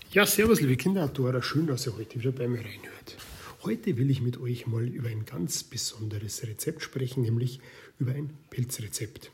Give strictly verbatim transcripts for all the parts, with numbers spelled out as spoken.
Ja, servus liebe Kinderautoren, schön, dass ihr heute wieder bei mir reinhört. Heute will ich mit euch mal über ein ganz besonderes Rezept sprechen, nämlich über ein Pilzrezept.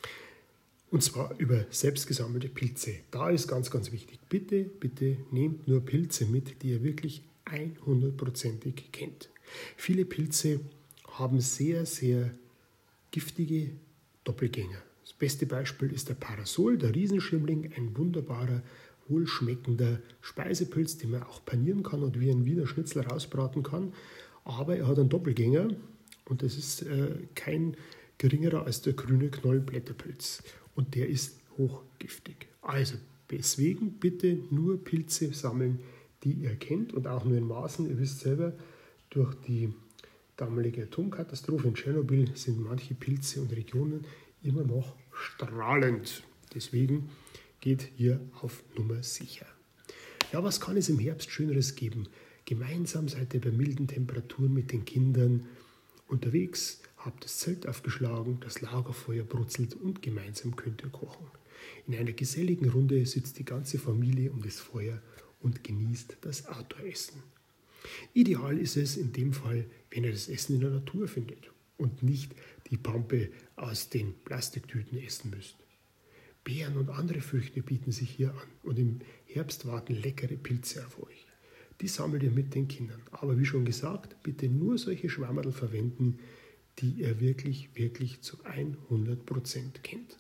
Und zwar über selbstgesammelte Pilze. Da ist ganz, ganz wichtig, bitte, bitte nehmt nur Pilze mit, die ihr wirklich hundertprozentig kennt. Viele Pilze haben sehr, sehr giftige Doppelgänger. Das beste Beispiel ist der Parasol, der Riesenschirmling, ein wunderbarer, wohlschmeckender Speisepilz, den man auch panieren kann und wie ein Wiener Schnitzel rausbraten kann. Aber er hat einen Doppelgänger und das ist äh, kein geringerer als der grüne Knollblätterpilz. Und der ist hochgiftig. Also deswegen bitte nur Pilze sammeln, die ihr kennt und auch nur in Maßen. Ihr wisst selber, durch die damalige Atomkatastrophe in Tschernobyl sind manche Pilze und Regionen immer noch strahlend. Deswegen geht hier auf Nummer sicher. Ja, was kann es im Herbst Schöneres geben? Gemeinsam seid ihr bei milden Temperaturen mit den Kindern unterwegs, habt das Zelt aufgeschlagen, das Lagerfeuer brutzelt und gemeinsam könnt ihr kochen. In einer geselligen Runde sitzt die ganze Familie um das Feuer und genießt das Outdoor-Essen. Ideal ist es in dem Fall, wenn ihr das Essen in der Natur findet und nicht die Pampe aus den Plastiktüten essen müsst. Beeren und andere Früchte bieten sich hier an und im Herbst warten leckere Pilze auf euch. Die sammelt ihr mit den Kindern. Aber wie schon gesagt, bitte nur solche Schwammerl verwenden, die ihr wirklich, wirklich zu hundert Prozent kennt.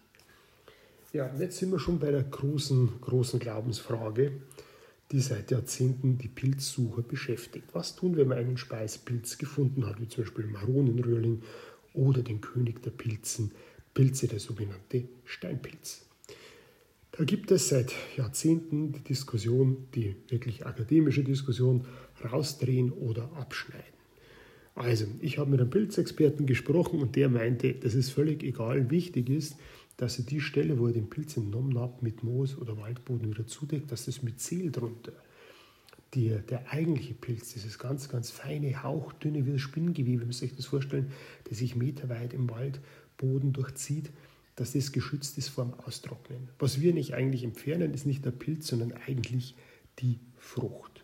Ja, jetzt sind wir schon bei der großen, großen Glaubensfrage, die seit Jahrzehnten die Pilzsucher beschäftigt. Was tun, wenn man einen Speisepilz gefunden hat, wie zum Beispiel Maronenröhrling oder den König der Pilzen, Pilze, der sogenannte Steinpilz? Da gibt es seit Jahrzehnten die Diskussion, die wirklich akademische Diskussion, rausdrehen oder abschneiden. Also, ich habe mit einem Pilzexperten gesprochen und der meinte, dass es völlig egal, wichtig ist, dass ihr die Stelle, wo ihr den Pilz entnommen habt, mit Moos oder Waldboden wieder zudeckt, dass das Myzel drunter, die, der eigentliche Pilz, dieses ganz, ganz feine, hauchdünne, wie das Spinngewebe, müsst ihr euch das vorstellen, das sich meterweit im Waldboden durchzieht, dass das geschützt ist vor dem Austrocknen. Was wir nicht eigentlich entfernen, ist nicht der Pilz, sondern eigentlich die Frucht.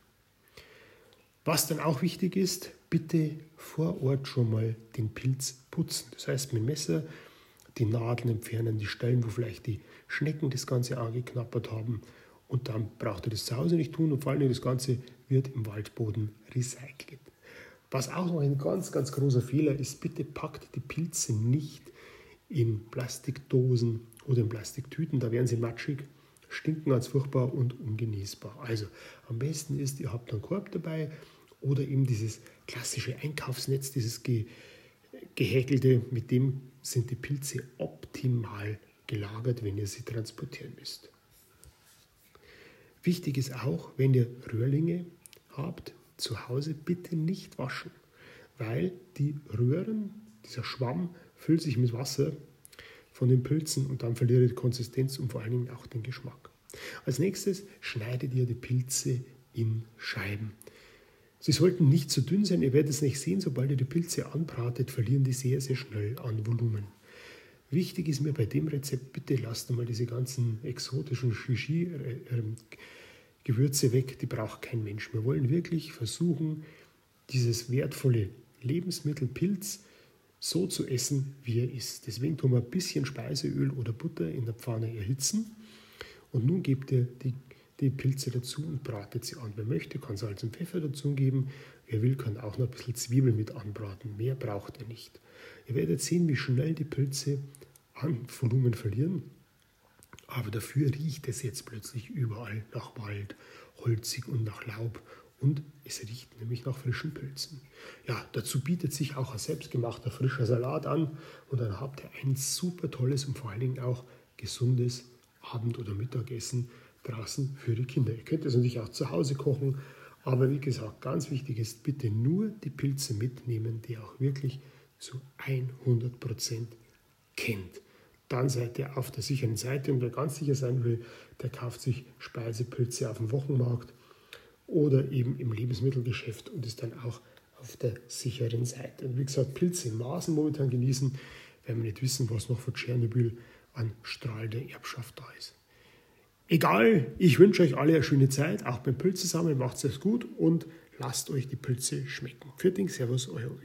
Was dann auch wichtig ist, bitte vor Ort schon mal den Pilz putzen. Das heißt, mit dem Messer die Nadeln entfernen, die Stellen, wo vielleicht die Schnecken das Ganze angeknabbert haben. Und dann braucht ihr das zu Hause nicht tun und vor allem das Ganze wird im Waldboden recycelt. Was auch noch ein ganz, ganz großer Fehler ist, bitte packt die Pilze nicht in Plastikdosen oder in Plastiktüten, da werden sie matschig, stinken ganz furchtbar und ungenießbar. Also am besten ist, ihr habt einen Korb dabei oder eben dieses klassische Einkaufsnetz, dieses ge gehäkelte, mit dem sind die Pilze optimal gelagert, wenn ihr sie transportieren müsst. Wichtig ist auch, wenn ihr Röhrlinge habt, zu Hause bitte nicht waschen, weil die Röhren, dieser Schwamm, füllt sich mit Wasser von den Pilzen und dann verliert ihr die Konsistenz und vor allen Dingen auch den Geschmack. Als nächstes schneidet ihr die Pilze in Scheiben. Sie sollten nicht zu dünn sein, ihr werdet es nicht sehen, sobald ihr die Pilze anbratet, verlieren die sehr, sehr schnell an Volumen. Wichtig ist mir bei dem Rezept, bitte lasst einmal diese ganzen exotischen Shishi-Gewürze weg, die braucht kein Mensch. Wir wollen wirklich versuchen, dieses wertvolle Lebensmittel Pilz so zu essen, wie er ist. Deswegen tun wir ein bisschen Speiseöl oder Butter in der Pfanne erhitzen und nun gebt ihr die, die Pilze dazu und bratet sie an. Wer möchte, kann Salz und Pfeffer dazu geben. Wer will, kann auch noch ein bisschen Zwiebel mit anbraten. Mehr braucht ihr nicht. Ihr werdet sehen, wie schnell die Pilze an Volumen verlieren. Aber dafür riecht es jetzt plötzlich überall nach Wald, holzig und nach Laub. Und es riecht nämlich nach frischen Pilzen. Ja, dazu bietet sich auch ein selbstgemachter frischer Salat an und dann habt ihr ein super tolles und vor allen Dingen auch gesundes Abend- oder Mittagessen draußen für die Kinder. Ihr könnt es natürlich auch zu Hause kochen, aber wie gesagt, ganz wichtig ist, bitte nur die Pilze mitnehmen, die ihr auch wirklich zu hundert Prozent kennt. Dann seid ihr auf der sicheren Seite und wer ganz sicher sein will, der kauft sich Speisepilze auf dem Wochenmarkt oder eben im Lebensmittelgeschäft und ist dann auch auf der sicheren Seite. Und wie gesagt, Pilze in Maßen momentan genießen, weil wir nicht wissen, was noch von Tschernobyl an strahlender Erbschaft da ist. Egal, ich wünsche euch alle eine schöne Zeit, auch beim Pilze sammeln, macht es gut und lasst euch die Pilze schmecken. Vielen Dank, Servus, euer Uli.